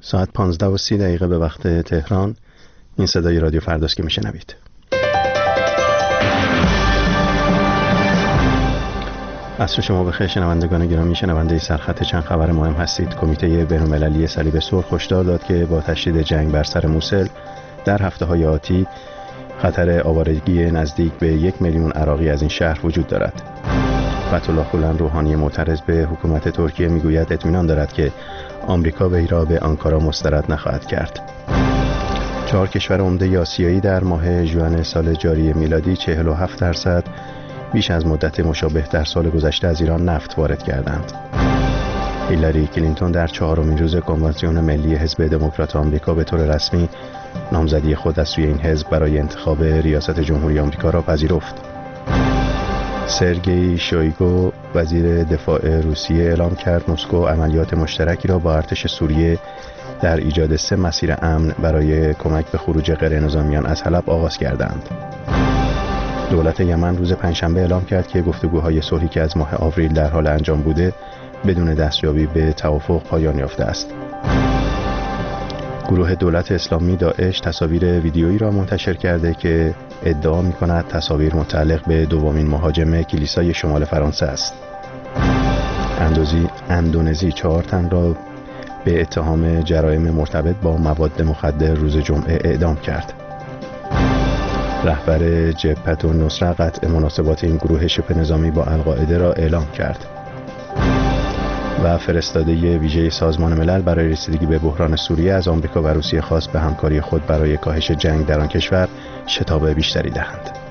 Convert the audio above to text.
ساعت 15:30 به وقت تهران. این صدای رادیو فرداست که میشنوید. عصر شما بخیر شنوندگان گرامی. شنونده سرخط چند خبر مهم هستید. کمیته بین‌المللی صلیب سرخ هشدار داد که با تشدید جنگ بر سر موصل در هفته‌های آتی خطر آوارگی نزدیک به 1 میلیون عراقی از این شهر وجود دارد. فتح‌الله گولن روحانی معترض به حکومت ترکیه میگوید اطمینان دارد که آمریکا وی را به آنکارا مسترد نخواهد کرد. 4 کشور عمده آسیایی در ماه ژوئن سال جاری میلادی 47% بیش از مدت مشابه در سال گذشته از ایران نفت وارد کردند. هیلاری کلینتون در 4مین روز کنوانسیون ملی حزب دموکرات آمریکا به طور رسمی نامزدی خود از سوی این حزب برای انتخاب ریاست جمهوری آمریکا را پذیرفت. سرگئی شویگو وزیر دفاع روسیه اعلام کرد مسکو عملیات مشترکی را با ارتش سوریه در ایجاد 3 مسیر امن برای کمک به خروج غیرنظامیان از حلب آغاز کردند. دولت یمن روز پنجشنبه اعلام کرد که گفتگوهای صلحی که از ماه آوریل در حال انجام بوده بدون دستیابی به توافق پایان یافته است. گروه دولت اسلامی داعش تصاویر ویدیویی را منتشر کرده که ادعا می‌کند تصاویر متعلق به دومین مهاجم کلیسای شمال فرانسه است. اندونزی 4 تن را به اتهام جرایم مرتبط با مواد مخدر روز جمعه اعدام کرد. رهبر جبهة النصره قطع مناسبات این گروه شبه نظامی با القاعده را اعلام کرد. و فرستاده ویژه سازمان ملل برای رسیدگی به بحران سوریه از آمریکا و روسیه خواست به همکاری خود برای کاهش جنگ در آن کشور شتاب بیشتری دهند.